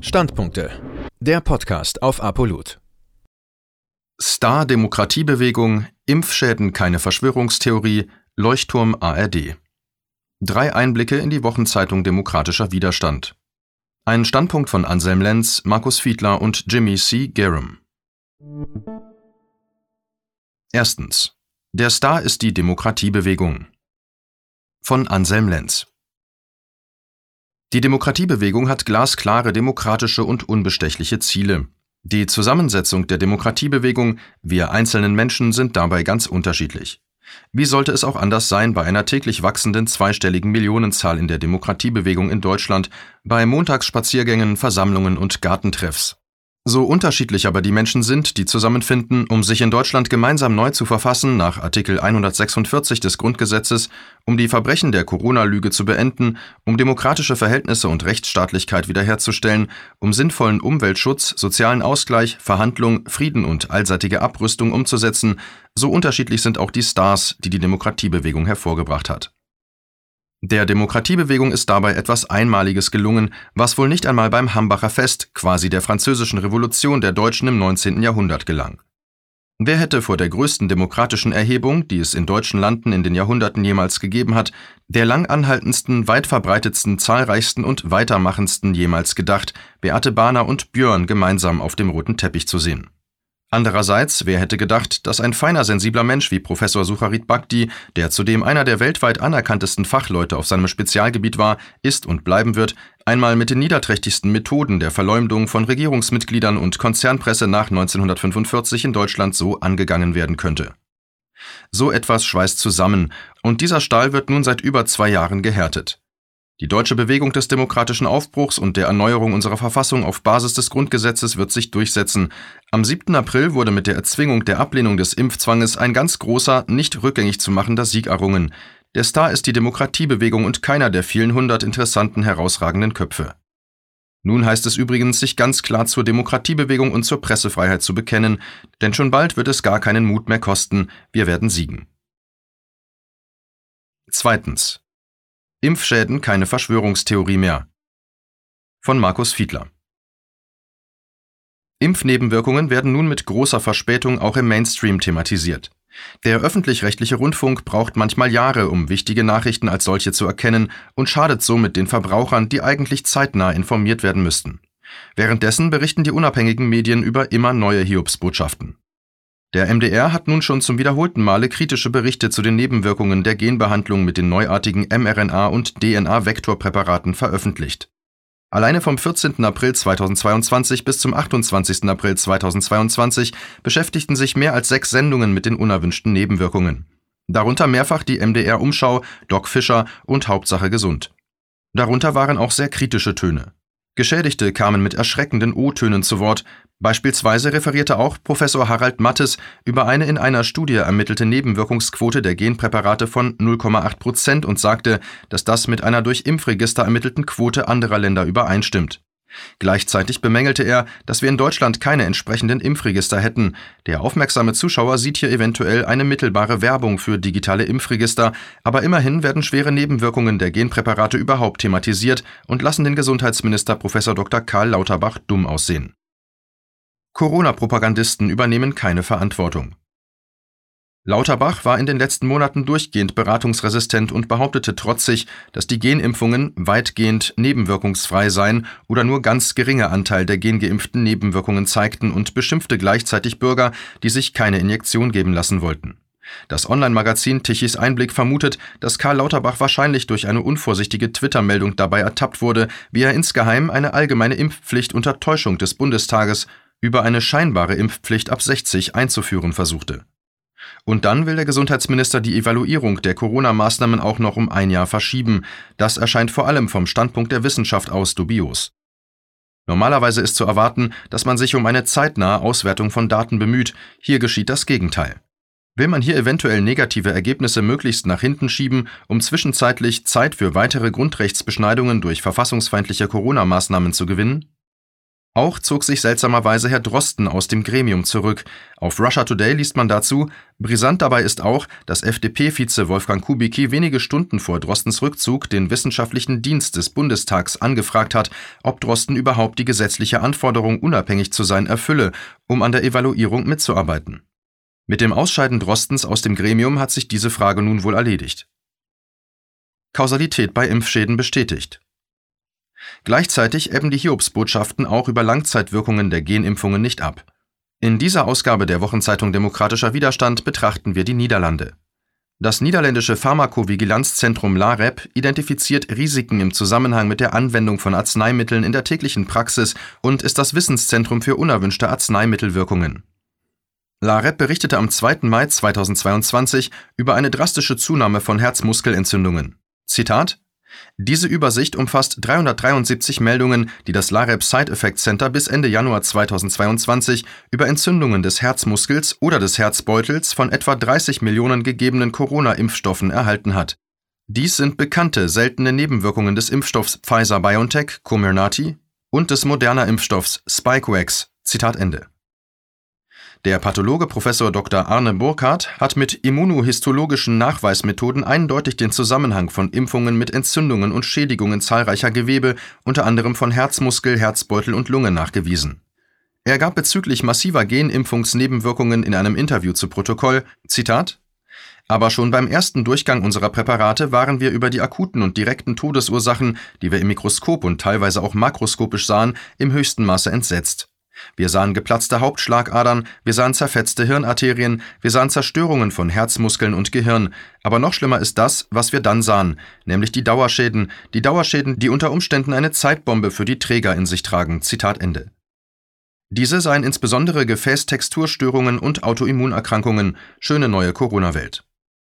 Standpunkte. Der Podcast auf Apolut. Star Demokratiebewegung, Impfschäden keine Verschwörungstheorie, Leuchtturm ARD. 3 Einblicke in die Wochenzeitung Demokratischer Widerstand. Ein Standpunkt von Anselm Lenz, Markus Fiedler und Jimmy C. Garum. Erstens. Der Star ist die Demokratiebewegung. Von Anselm Lenz. Die Demokratiebewegung hat glasklare demokratische und unbestechliche Ziele. Die Zusammensetzung der Demokratiebewegung, wir einzelnen Menschen, sind dabei ganz unterschiedlich. Wie sollte es auch anders sein bei einer täglich wachsenden zweistelligen Millionenzahl in der Demokratiebewegung in Deutschland, bei Montagsspaziergängen, Versammlungen und Gartentreffs? So unterschiedlich aber die Menschen sind, die zusammenfinden, um sich in Deutschland gemeinsam neu zu verfassen nach Artikel 146 des Grundgesetzes, um die Verbrechen der Corona-Lüge zu beenden, um demokratische Verhältnisse und Rechtsstaatlichkeit wiederherzustellen, um sinnvollen Umweltschutz, sozialen Ausgleich, Verhandlung, Frieden und allseitige Abrüstung umzusetzen, so unterschiedlich sind auch die Stars, die die Demokratiebewegung hervorgebracht hat. Der Demokratiebewegung ist dabei etwas Einmaliges gelungen, was wohl nicht einmal beim Hambacher Fest, quasi der französischen Revolution der Deutschen im 19. Jahrhundert gelang. Wer hätte vor der größten demokratischen Erhebung, die es in deutschen Landen in den Jahrhunderten jemals gegeben hat, der lang anhaltendsten, weit verbreitetsten, zahlreichsten und weitermachendsten jemals gedacht, Beate Bahner und Björn gemeinsam auf dem roten Teppich zu sehen? Andererseits, wer hätte gedacht, dass ein feiner, sensibler Mensch wie Professor Sucharit Bhakdi, der zudem einer der weltweit anerkanntesten Fachleute auf seinem Spezialgebiet war, ist und bleiben wird, einmal mit den niederträchtigsten Methoden der Verleumdung von Regierungsmitgliedern und Konzernpresse nach 1945 in Deutschland so angegangen werden könnte. So etwas schweißt zusammen, und dieser Stahl wird nun seit über 2 Jahren gehärtet. Die deutsche Bewegung des demokratischen Aufbruchs und der Erneuerung unserer Verfassung auf Basis des Grundgesetzes wird sich durchsetzen. Am 7. April wurde mit der Erzwingung der Ablehnung des Impfzwanges ein ganz großer, nicht rückgängig zu machender Sieg errungen. Der Star ist die Demokratiebewegung und keiner der vielen 100 interessanten, herausragenden Köpfe. Nun heißt es übrigens, sich ganz klar zur Demokratiebewegung und zur Pressefreiheit zu bekennen, denn schon bald wird es gar keinen Mut mehr kosten, wir werden siegen. Zweitens. Impfschäden keine Verschwörungstheorie mehr. Von Markus Fiedler. Impfnebenwirkungen werden nun mit großer Verspätung auch im Mainstream thematisiert. Der öffentlich-rechtliche Rundfunk braucht manchmal Jahre, um wichtige Nachrichten als solche zu erkennen und schadet somit den Verbrauchern, die eigentlich zeitnah informiert werden müssten. Währenddessen berichten die unabhängigen Medien über immer neue Hiobsbotschaften. Der MDR hat nun schon zum wiederholten Male kritische Berichte zu den Nebenwirkungen der Genbehandlung mit den neuartigen mRNA- und DNA-Vektorpräparaten veröffentlicht. Alleine vom 14. April 2022 bis zum 28. April 2022 beschäftigten sich mehr als 6 Sendungen mit den unerwünschten Nebenwirkungen. Darunter mehrfach die MDR-Umschau, Doc Fischer und Hauptsache gesund. Darunter waren auch sehr kritische Töne. Geschädigte kamen mit erschreckenden O-Tönen zu Wort. Beispielsweise referierte auch Professor Harald Mattes über eine in einer Studie ermittelte Nebenwirkungsquote der Genpräparate von 0,8% und sagte, dass das mit einer durch Impfregister ermittelten Quote anderer Länder übereinstimmt. Gleichzeitig bemängelte er, dass wir in Deutschland keine entsprechenden Impfregister hätten. Der aufmerksame Zuschauer sieht hier eventuell eine mittelbare Werbung für digitale Impfregister, aber immerhin werden schwere Nebenwirkungen der Genpräparate überhaupt thematisiert und lassen den Gesundheitsminister Prof. Dr. Karl Lauterbach dumm aussehen. Corona-Propagandisten übernehmen keine Verantwortung. Lauterbach war in den letzten Monaten durchgehend beratungsresistent und behauptete trotzig, dass die Genimpfungen weitgehend nebenwirkungsfrei seien oder nur ganz geringe Anteil der Gengeimpften Nebenwirkungen zeigten und beschimpfte gleichzeitig Bürger, die sich keine Injektion geben lassen wollten. Das Online-Magazin Tichys Einblick vermutet, dass Karl Lauterbach wahrscheinlich durch eine unvorsichtige Twitter-Meldung dabei ertappt wurde, wie er insgeheim eine allgemeine Impfpflicht unter Täuschung des Bundestages über eine scheinbare Impfpflicht ab 60 einzuführen versuchte. Und dann will der Gesundheitsminister die Evaluierung der Corona-Maßnahmen auch noch um 1 Jahr verschieben. Das erscheint vor allem vom Standpunkt der Wissenschaft aus dubios. Normalerweise ist zu erwarten, dass man sich um eine zeitnahe Auswertung von Daten bemüht. Hier geschieht das Gegenteil. Will man hier eventuell negative Ergebnisse möglichst nach hinten schieben, um zwischenzeitlich Zeit für weitere Grundrechtsbeschneidungen durch verfassungsfeindliche Corona-Maßnahmen zu gewinnen? Auch zog sich seltsamerweise Herr Drosten aus dem Gremium zurück. Auf Russia Today liest man dazu: Brisant dabei ist auch, dass FDP-Vize Wolfgang Kubicki wenige Stunden vor Drostens Rückzug den Wissenschaftlichen Dienst des Bundestags angefragt hat, ob Drosten überhaupt die gesetzliche Anforderung, unabhängig zu sein, erfülle, um an der Evaluierung mitzuarbeiten. Mit dem Ausscheiden Drostens aus dem Gremium hat sich diese Frage nun wohl erledigt. Kausalität bei Impfschäden bestätigt. Gleichzeitig ebben die Hiobsbotschaften auch über Langzeitwirkungen der Genimpfungen nicht ab. In dieser Ausgabe der Wochenzeitung Demokratischer Widerstand betrachten wir die Niederlande. Das niederländische Pharmakovigilanzzentrum LAREP identifiziert Risiken im Zusammenhang mit der Anwendung von Arzneimitteln in der täglichen Praxis und ist das Wissenszentrum für unerwünschte Arzneimittelwirkungen. LAREP berichtete am 2. Mai 2022 über eine drastische Zunahme von Herzmuskelentzündungen. Zitat: Diese Übersicht umfasst 373 Meldungen, die das LAREP Side Effect Center bis Ende Januar 2022 über Entzündungen des Herzmuskels oder des Herzbeutels von etwa 30 Millionen gegebenen Corona-Impfstoffen erhalten hat. Dies sind bekannte, seltene Nebenwirkungen des Impfstoffs Pfizer-BioNTech Comirnaty und des Moderna-Impfstoffs Spikevax. Zitat Ende. Der Pathologe Prof. Dr. Arne Burkhardt hat mit immunohistologischen Nachweismethoden eindeutig den Zusammenhang von Impfungen mit Entzündungen und Schädigungen zahlreicher Gewebe, unter anderem von Herzmuskel, Herzbeutel und Lunge, nachgewiesen. Er gab bezüglich massiver Genimpfungsnebenwirkungen in einem Interview zu Protokoll: Zitat: Aber schon beim ersten Durchgang unserer Präparate waren wir über die akuten und direkten Todesursachen, die wir im Mikroskop und teilweise auch makroskopisch sahen, im höchsten Maße entsetzt. Wir sahen geplatzte Hauptschlagadern, wir sahen zerfetzte Hirnarterien, wir sahen Zerstörungen von Herzmuskeln und Gehirn. Aber noch schlimmer ist das, was wir dann sahen, nämlich die Dauerschäden, die unter Umständen eine Zeitbombe für die Träger in sich tragen. Zitat Ende. Diese seien insbesondere Gefäßtexturstörungen und Autoimmunerkrankungen. Schöne neue Corona-Welt.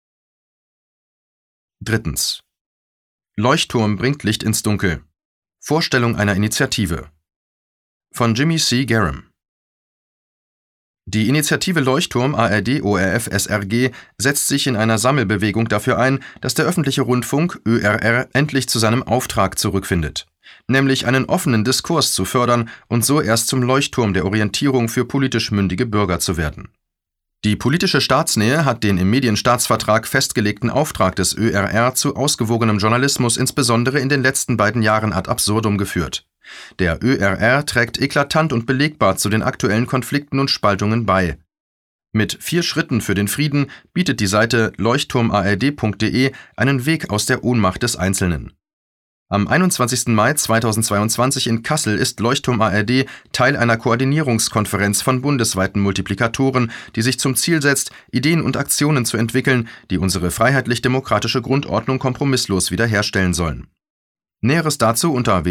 Drittens. Leuchtturm bringt Licht ins Dunkel. Vorstellung einer Initiative. Von Jimmy C. Garam. Die Initiative Leuchtturm ARD-ORF-SRG setzt sich in einer Sammelbewegung dafür ein, dass der öffentliche Rundfunk ÖRR endlich zu seinem Auftrag zurückfindet, nämlich einen offenen Diskurs zu fördern und so erst zum Leuchtturm der Orientierung für politisch mündige Bürger zu werden. Die politische Staatsnähe hat den im Medienstaatsvertrag festgelegten Auftrag des ÖRR zu ausgewogenem Journalismus insbesondere in den letzten beiden Jahren ad absurdum geführt. Der ÖRR trägt eklatant und belegbar zu den aktuellen Konflikten und Spaltungen bei. Mit 4 Schritten für den Frieden bietet die Seite leuchtturmard.de einen Weg aus der Ohnmacht des Einzelnen. Am 21. Mai 2022 in Kassel ist Leuchtturm ARD Teil einer Koordinierungskonferenz von bundesweiten Multiplikatoren, die sich zum Ziel setzt, Ideen und Aktionen zu entwickeln, die unsere freiheitlich-demokratische Grundordnung kompromisslos wiederherstellen sollen. Näheres dazu unter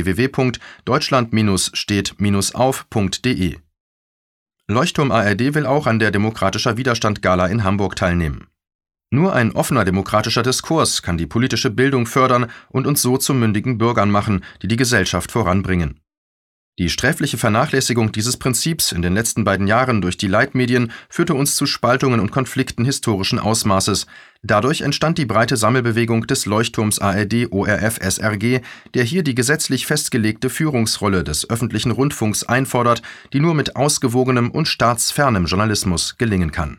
www.deutschland-steht-auf.de. Leuchtturm ARD will auch an der Demokratischer Widerstand Gala in Hamburg teilnehmen. Nur ein offener demokratischer Diskurs kann die politische Bildung fördern und uns so zu mündigen Bürgern machen, die die Gesellschaft voranbringen. Die sträfliche Vernachlässigung dieses Prinzips in den letzten beiden Jahren durch die Leitmedien führte uns zu Spaltungen und Konflikten historischen Ausmaßes. Dadurch entstand die breite Sammelbewegung des Leuchtturms ARD-ORF-SRG, der hier die gesetzlich festgelegte Führungsrolle des öffentlichen Rundfunks einfordert, die nur mit ausgewogenem und staatsfernem Journalismus gelingen kann.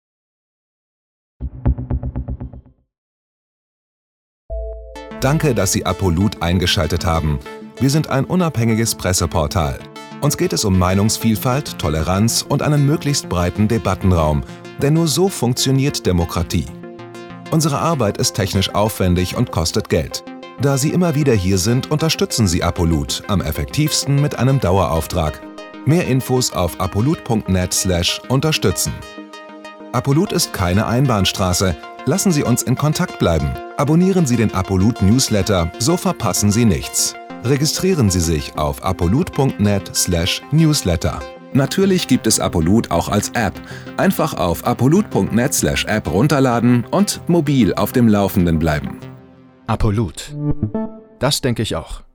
Danke, dass Sie Apolut eingeschaltet haben. Wir sind ein unabhängiges Presseportal. Uns geht es um Meinungsvielfalt, Toleranz und einen möglichst breiten Debattenraum, denn nur so funktioniert Demokratie. Unsere Arbeit ist technisch aufwendig und kostet Geld. Da Sie immer wieder hier sind, unterstützen Sie Apolut am effektivsten mit einem Dauerauftrag. Mehr Infos auf apolut.net/unterstützen. Apolut ist keine Einbahnstraße. Lassen Sie uns in Kontakt bleiben. Abonnieren Sie den Apolut Newsletter, so verpassen Sie nichts. Registrieren Sie sich auf apolut.net/newsletter. Natürlich gibt es Apolut auch als App. Einfach auf apolut.net/app runterladen und mobil auf dem Laufenden bleiben. Apolut. Das denke ich auch.